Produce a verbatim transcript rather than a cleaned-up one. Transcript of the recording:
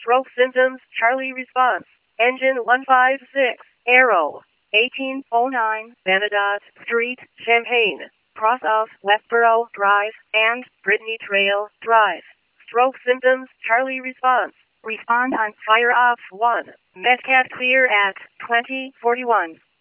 Stroke symptoms, Charlie response. Engine one five six, Aero. eighteen oh nine, Vanadot Street, Champaign. Cross of Westboro Drive and Brittany Trail Drive. Stroke symptoms, Charlie response. Respond on fire off one. Metcat clear at twenty forty-one.